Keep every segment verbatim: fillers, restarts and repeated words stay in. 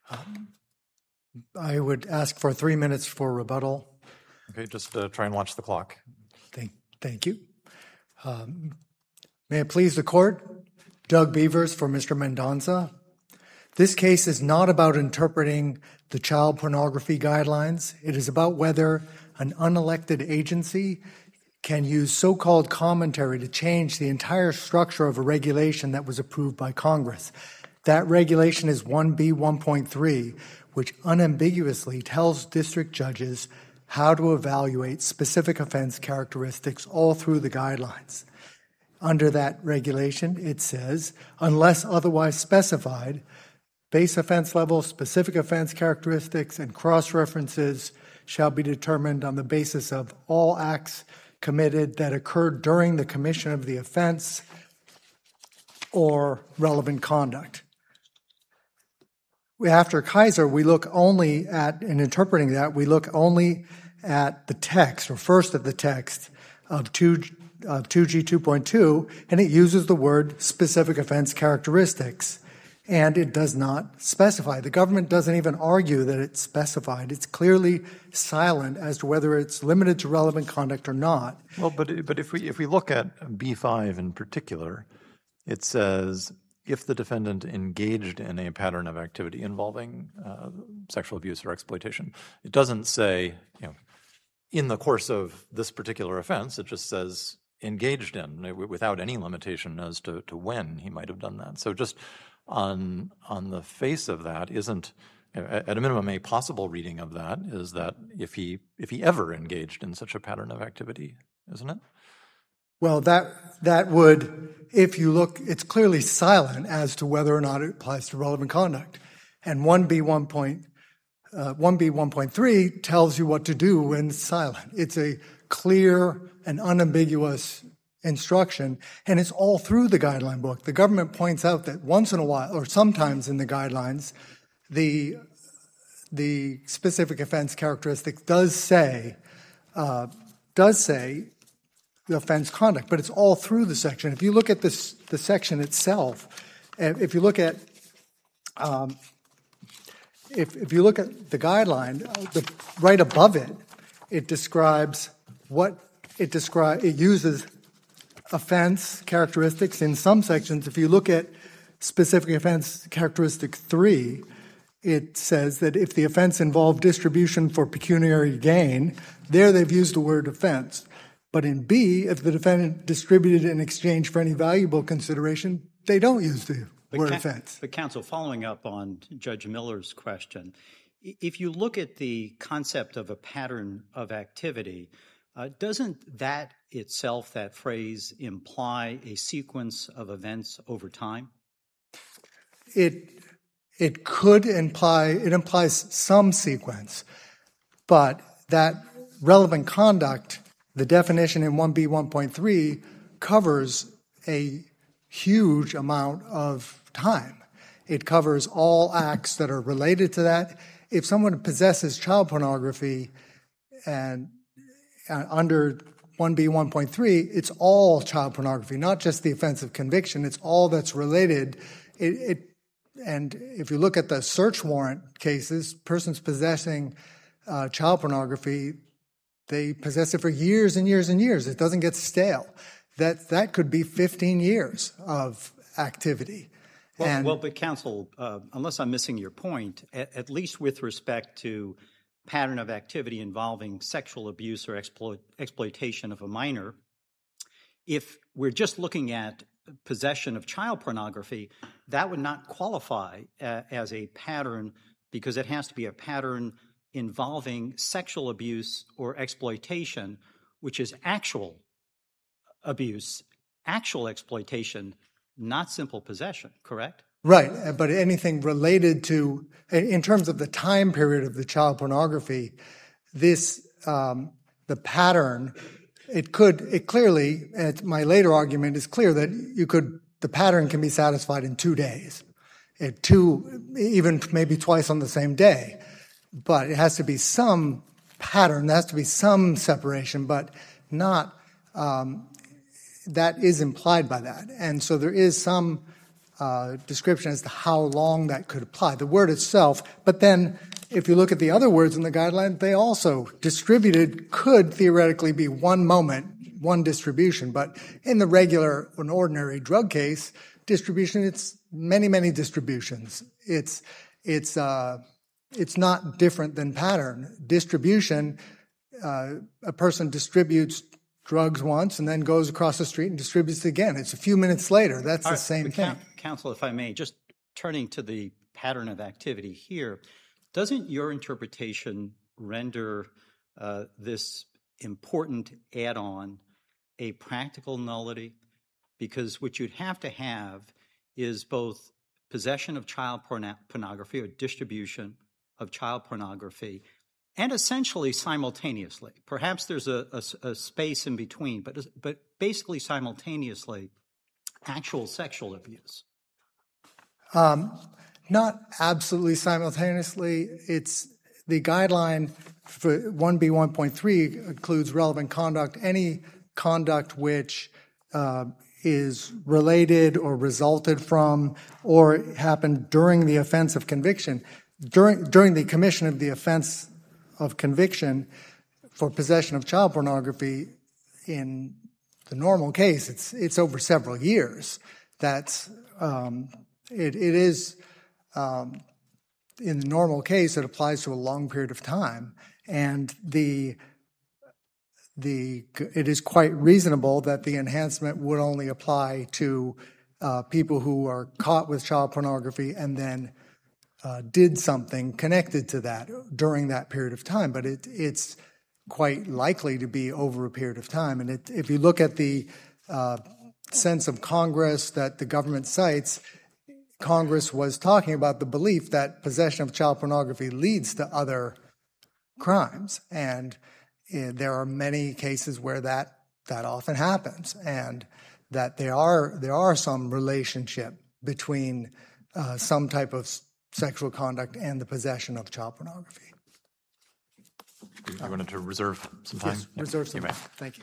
Um, I would ask for three minutes for rebuttal. Okay, just uh, try and watch the clock. Thank, thank you. Um, may it please the court, Doug Beavers for Mister Mendonca. This case is not about interpreting the child pornography guidelines. It is about whether an unelected agency can use so-called commentary to change the entire structure of a regulation that was approved by Congress. That regulation is one B one point three, which unambiguously tells district judges how to evaluate specific offense characteristics all through the guidelines. Under that regulation, it says, unless otherwise specified, base offense level, specific offense characteristics, and cross-references shall be determined on the basis of all acts committed that occurred during the commission of the offense or relevant conduct. After Kaiser, we look only at, in interpreting that, we look only at the text, or first at the text of two G two point two, and it uses the word specific offense characteristics, and it does not specify. The government doesn't even argue that it's specified. It's clearly silent as to whether it's limited to relevant conduct or not. Well, but but if we if we look at B five in particular, it says if the defendant engaged in a pattern of activity involving uh, sexual abuse or exploitation. It doesn't say, you know, in the course of this particular offense. It just says engaged in, without any limitation as to, to when he might have done that. So just on on the face of that, isn't, at a minimum, a possible reading of that is that if he if he ever engaged in such a pattern of activity, isn't it? Well, that that would, if you look, it's clearly silent as to whether or not it applies to relevant conduct. And one B one point uh, one B one point three tells you what to do when it's silent. It's a clear and unambiguous instruction, and it's all through the guideline book. The government points out that once in a while, or sometimes in the guidelines, the the specific offense characteristic does say uh, does say the offense conduct, but it's all through the section. If you look at this, the section itself, if you look at um, if if you look at the guideline, the, right above it, it describes what it describes. It uses offense characteristics in some sections. If you look at specific offense characteristic three, it says that if the offense involved distribution for pecuniary gain, there they've used the word offense. But in B, if the defendant distributed in exchange for any valuable consideration, they don't use the but word ca- offense. But counsel, following up on Judge Miller's question, if you look at the concept of a pattern of activity, uh, doesn't that itself, that phrase, imply a sequence of events over time? It it could imply, it implies some sequence, but that relevant conduct, the definition in one B one point three, covers a huge amount of time. It covers all acts that are related to that. If someone possesses child pornography and uh, under one B one point three, it's all child pornography, not just the offense of conviction. It's all that's related. It, it and if you look at the search warrant cases, persons possessing uh, child pornography, they possess it for years and years and years. It doesn't get stale. That that could be fifteen years of activity. Well, and, well but counsel, uh, unless I'm missing your point, at, at least with respect to pattern of activity involving sexual abuse or exploit, exploitation of a minor, if we're just looking at possession of child pornography, that would not qualify uh, as a pattern because it has to be a pattern involving sexual abuse or exploitation, which is actual abuse, actual exploitation, not simple possession, correct? Right, but anything related to, in terms of the time period of the child pornography, this, um, the pattern, it could, it clearly, and my later argument is clear that you could, the pattern can be satisfied in two days, it two, even maybe twice on the same day. But it has to be some pattern, there has to be some separation, but not, um, that is implied by that. And so there is some uh, description as to how long that could apply, the word itself. But then if you look at the other words in the guideline, they also distributed could theoretically be one moment, one distribution. But in the regular, an ordinary drug case, distribution, it's many, many distributions. It's, it's, uh, it's not different than pattern. Distribution, uh, a person distributes drugs once and then goes across the street and distributes it again. It's a few minutes later. That's All the right, same thing. Counsel, if I may, just turning to the pattern of activity here, doesn't your interpretation render uh, this important add-on a practical nullity? Because what you'd have to have is both possession of child porno- pornography or distribution of child pornography, and essentially simultaneously. Perhaps there's a, a, a space in between, but, but basically simultaneously, actual sexual abuse. Um, not absolutely simultaneously. It's the guideline for one B one point three includes relevant conduct, any conduct which uh, is related or resulted from or happened during the offense of conviction. During, during the commission of the offense of conviction for possession of child pornography, in the normal case, it's it's over several years. That's um, it. It is um, in the normal case, it applies to a long period of time, and the the it is quite reasonable that the enhancement would only apply to uh, people who are caught with child pornography and then Uh, did something connected to that during that period of time, but it, it's quite likely to be over a period of time. And it, if you look at the uh, sense of Congress that the government cites, Congress was talking about the belief that possession of child pornography leads to other crimes, and uh, there are many cases where that that often happens, and that there are there are some relationship between uh, some type of sexual conduct and the possession of child pornography. You wanted to reserve some time? Yes, reserve some you time. Thank you.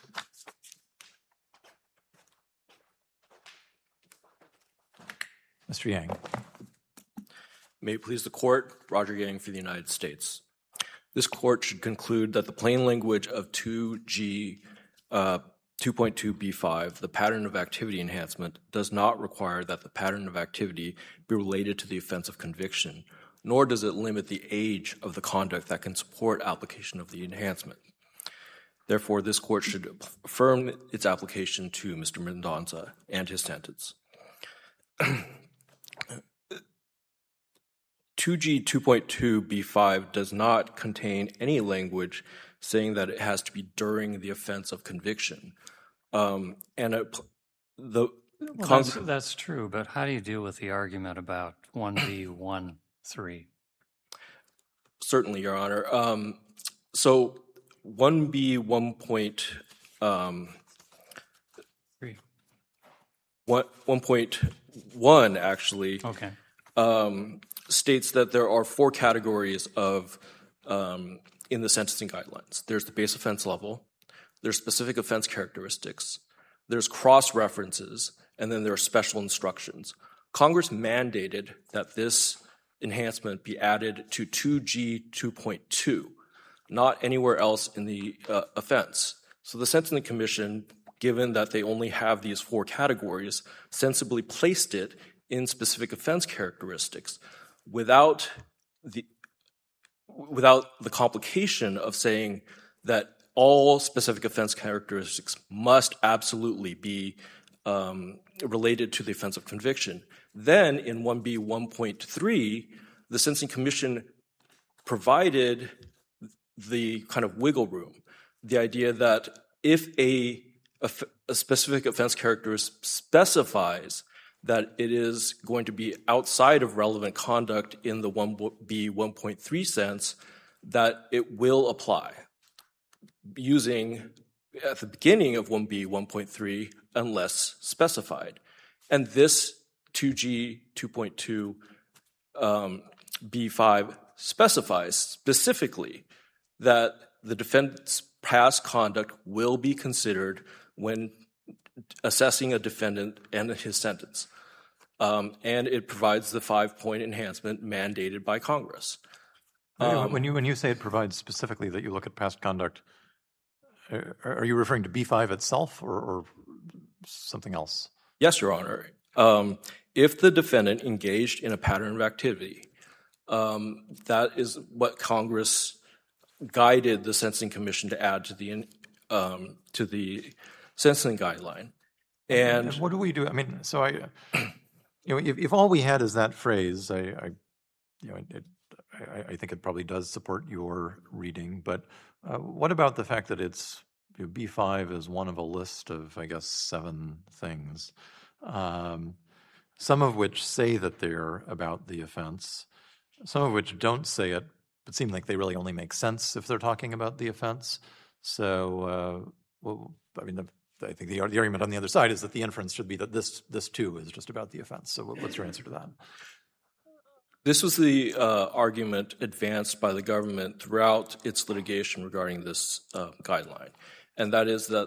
Mister Yang. May it please the Court, Roger Yang for the United States. This Court should conclude that the plain language of two G uh, two point two B five, the pattern of activity enhancement, does not require that the pattern of activity be related to the offense of conviction, nor does it limit the age of the conduct that can support application of the enhancement. Therefore, this Court should affirm its application to Mister Mendonca and his sentence. two G two point two B five does not contain any language saying that it has to be during the offense of conviction. Um, and it, the well, that's, that's true, but how do you deal with the argument about one B one three? Certainly, Your Honor. Um, so one B one point um, one point one actually okay. um, states that there are four categories of um, in the sentencing guidelines. There's the base offense level, there's specific offense characteristics, there's cross-references, and then there are special instructions. Congress mandated that this enhancement be added to two G two point two, not anywhere else in the uh, offense. So the Sentencing Commission, given that they only have these four categories, sensibly placed it in specific offense characteristics without the without the complication of saying that all specific offense characteristics must absolutely be um, related to the offense of conviction. Then in one B one point three, the Sentencing Commission provided the kind of wiggle room, the idea that if a, a, a specific offense characteristic specifies that it is going to be outside of relevant conduct in the one B one point three sense, that it will apply using at the beginning of one B one point three unless specified. And this two G two point two um, B five specifies specifically that the defendant's past conduct will be considered when assessing a defendant and his sentence. um, and it provides the five-point enhancement mandated by Congress. Um, when you when you say it provides specifically that you look at past conduct, are, are you referring to B five itself or, or something else? Yes, Your Honor. Um, if the defendant engaged in a pattern of activity, um, that is what Congress guided the Sentencing Commission to add to the um, to the sentencing guideline. And, and what do we do? I mean, so I, you know, if, if all we had is that phrase, I, I you know, it, I, I think it probably does support your reading. But uh, what about the fact that it's you know, B five is one of a list of, I guess, seven things, um, some of which say that they're about the offense, some of which don't say it, but seem like they really only make sense if they're talking about the offense. So, uh, well, I mean, the, I think the, the argument on the other side is that the inference should be that this this too is just about the offense. So, what's your answer to that? This was the uh, argument advanced by the government throughout its litigation regarding this uh, guideline, and that is that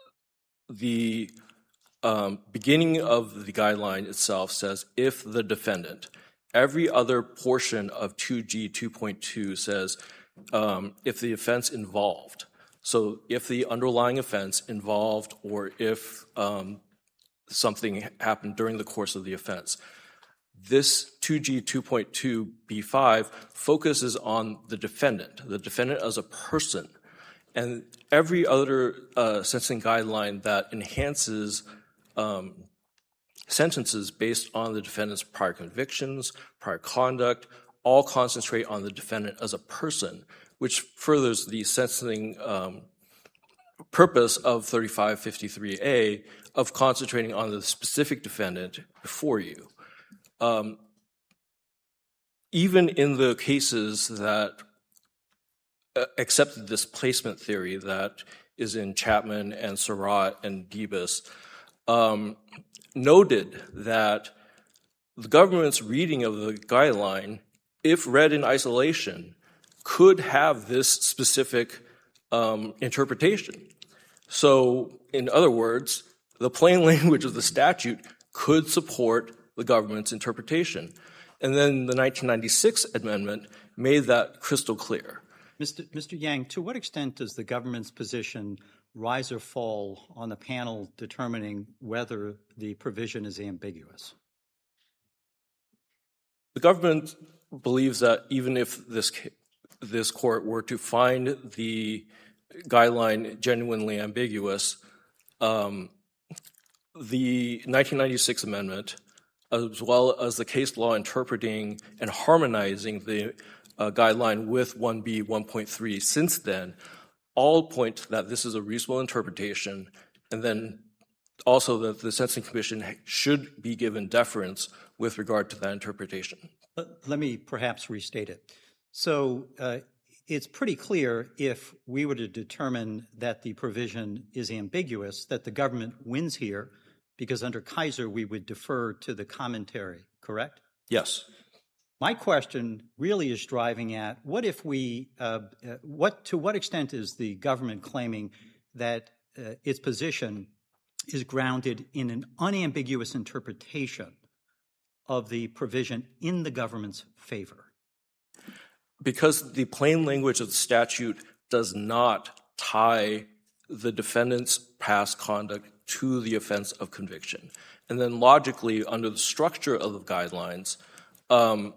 the um, beginning of the guideline itself says if the defendant. Every other portion of two G two point two says um, if the offense involved. So if the underlying offense involved or if um, something happened during the course of the offense. This two G two point two B five focuses on the defendant, the defendant as a person. And every other uh, sentencing guideline that enhances um, sentences based on the defendant's prior convictions, prior conduct, all concentrate on the defendant as a person, which furthers the sentencing um, purpose of thirty-five fifty-three A of concentrating on the specific defendant before you. Um, even in the cases that uh, accepted this placement theory that is in Chapman and Surratt and Debus, um, noted that the government's reading of the guideline, if read in isolation, could have this specific um, interpretation. So, in other words, the plain language of the statute could support the government's interpretation. And then the nineteen ninety-six amendment made that crystal clear. Mister Mister Yang, to what extent does the government's position rise or fall on the panel determining whether the provision is ambiguous? The government believes that even if this this court were to find the guideline genuinely ambiguous, um, the nineteen ninety-six amendment, as well as the case law interpreting and harmonizing the uh, guideline with one B one point three since then, all point that this is a reasonable interpretation, and then also that the Sentencing Commission should be given deference with regard to that interpretation. Let me perhaps restate it. So uh, it's pretty clear if we were to determine that the provision is ambiguous, that the government wins here, because under Kaiser we would defer to the commentary, correct? Yes. My question really is driving at what if we, uh, uh, what to what extent is the government claiming that uh, its position is grounded in an unambiguous interpretation of the provision in the government's favor? Because the plain language of the statute does not tie the defendant's past conduct to the offense of conviction. And then logically, under the structure of the guidelines, um,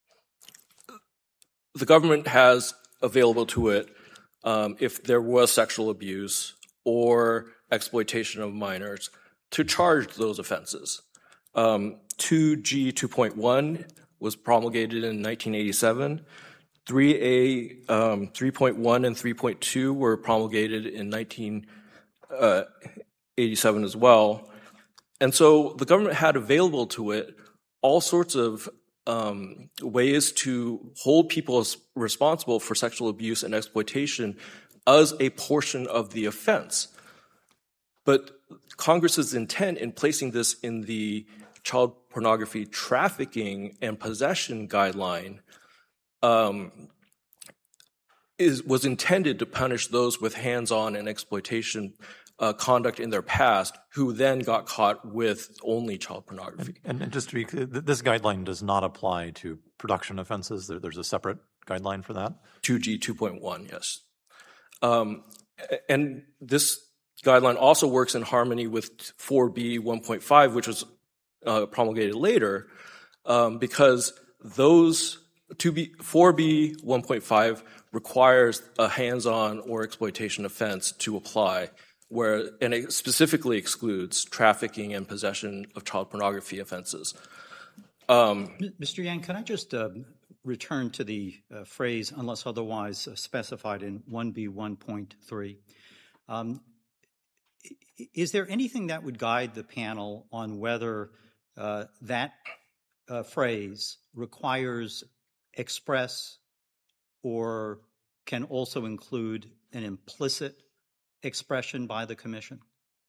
the government has available to it, um, if there was sexual abuse or exploitation of minors, to charge those offenses. Um, two G two point one was promulgated in nineteen eighty-seven. three A, um, three point one and three point two were promulgated in nineteen eighty-seven as well. And so the government had available to it all sorts of um, ways to hold people responsible for sexual abuse and exploitation as a portion of the offense. But Congress's intent in placing this in the child pornography trafficking and possession guideline um, is was intended to punish those with hands-on and exploitation uh, conduct in their past who then got caught with only child pornography. And, and just to be clear, this guideline does not apply to production offenses. There, there's a separate guideline for that? two G two point one, yes. Um, and this guideline also works in harmony with four B one point five, which was uh, promulgated later, um, because those two B, four B one point five requires a hands-on or exploitation offense to apply, where and it specifically excludes trafficking and possession of child pornography offenses. Um, Mister Yang, can I just uh, return to the uh, phrase "unless otherwise uh, specified" in one B one point three? Um, is there anything that would guide the panel on whether uh, that uh, phrase requires express or can also include an implicit expression by the Commission?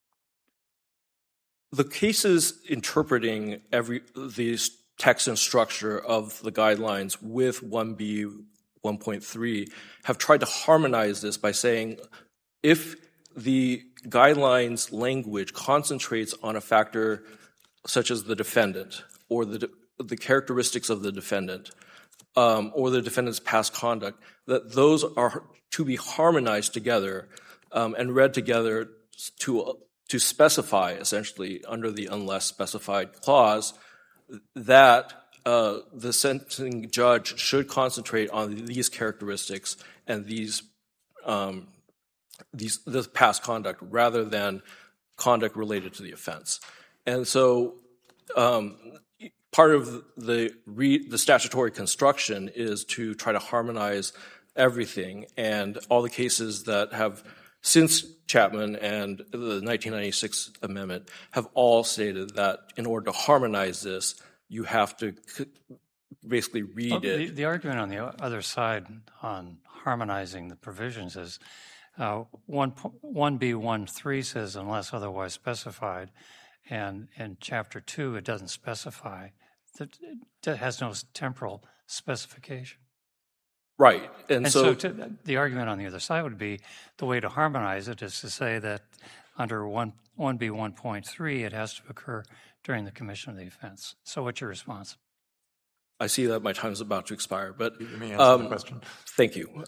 The cases interpreting every these text and structure of the guidelines with one B one point three have tried to harmonize this by saying if the guidelines language concentrates on a factor such as the defendant or the the characteristics of the defendant um, or the defendant's past conduct, that those are to be harmonized together um, and read together to to specify, essentially, under the unless specified clause, that uh, the sentencing judge should concentrate on these characteristics and these um, these this past conduct rather than conduct related to the offense. And so um, part of the re, the statutory construction is to try to harmonize everything, and all the cases that have since Chapman and the nineteen ninety-six amendment have all stated that in order to harmonize this, you have to basically read well, it. The, the argument on the other side on harmonizing the provisions is uh, one B one three says unless otherwise specified, and in Chapter two it doesn't specify. That it has no temporal specification. Right. And, and so, so to, the argument on the other side would be the way to harmonize it is to say that under one B one point three, it has to occur during the commission of the offense. So what's your response? I see that my time is about to expire, but you may answer um, the question. Thank you.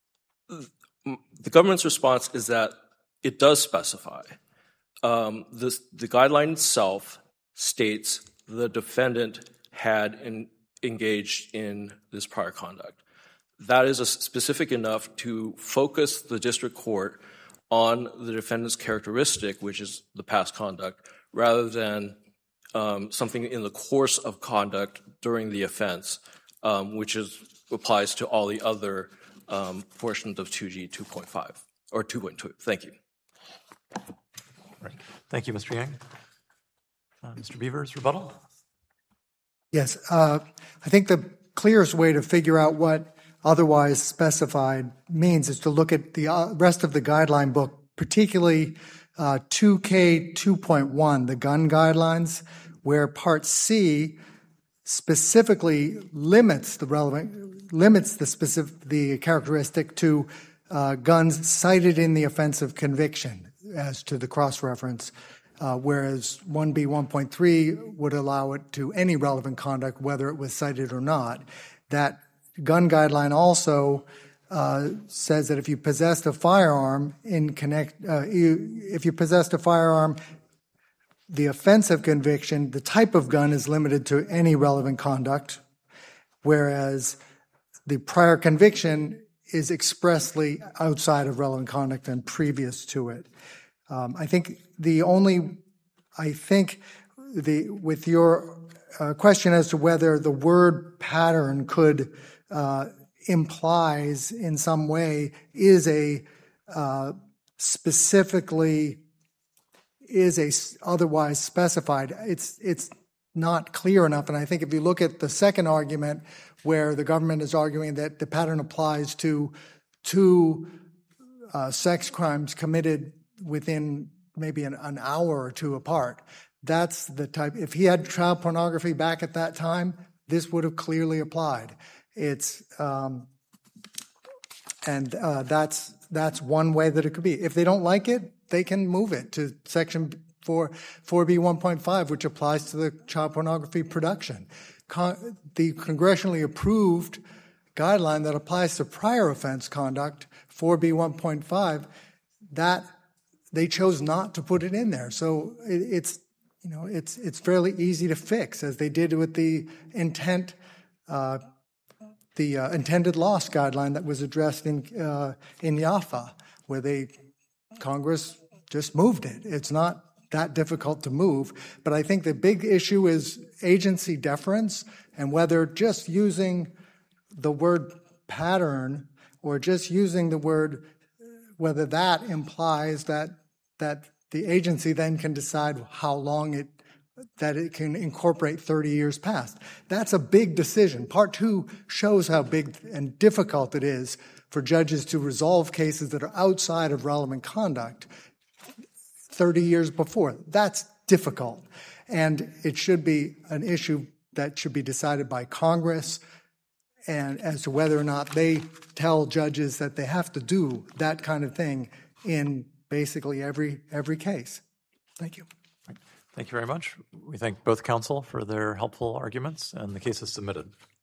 The government's response is that it does specify. Um, this, the guideline itself states the defendant had in, engaged in this prior conduct. That is a specific enough to focus the district court on the defendant's characteristic, which is the past conduct, rather than um, something in the course of conduct during the offense, um, which is, applies to all the other um, portions of two G two point five or two point two. Thank you. Right. Thank you, Mister Yang. Uh, Mister Beavers, rebuttal? Yes. Uh, I think the clearest way to figure out what otherwise specified means is to look at the rest of the guideline book, particularly uh, two K two point one, the gun guidelines, where Part C specifically limits the relevant limits the specific the characteristic to uh, guns cited in the offense of conviction as to the cross-reference, uh, whereas one B one point three would allow it to any relevant conduct, whether it was cited or not. That gun guideline also uh, says that if you possessed a firearm in connect, uh, you, if you possessed a firearm, the offense of conviction, the type of gun is limited to any relevant conduct, whereas the prior conviction is expressly outside of relevant conduct and previous to it. Um, I think the only, I think the with your uh, question as to whether the word pattern could Uh, implies in some way is a uh, specifically is a otherwise specified. It's it's not clear enough, and I think if you look at the second argument, where the government is arguing that the pattern applies to two uh, sex crimes committed within maybe an, an hour or two apart, that's the type. If he had child pornography back at that time, this would have clearly applied. It's um, And uh, that's that's one way that it could be. If they don't like it, they can move it to Section four, 4B one point five, which applies to the child pornography production. Con- the congressionally approved guideline that applies to prior offense conduct, four B one point five, that they chose not to put it in there. So it, it's you know it's it's fairly easy to fix, as they did with the intent. Uh, the uh, intended loss guideline that was addressed in uh, in YAFA, where they Congress just moved it. It's not that difficult to move, but I think the big issue is agency deference and whether just using the word pattern or just using the word, whether that implies that that the agency then can decide how long it that it can incorporate thirty years past. That's a big decision. Part two shows how big and difficult it is for judges to resolve cases that are outside of relevant conduct thirty years before. That's difficult. And it should be an issue that should be decided by Congress, and as to whether or not they tell judges that they have to do that kind of thing in basically every every case. Thank you. Thank you very much. We thank both counsel for their helpful arguments, and the case is submitted.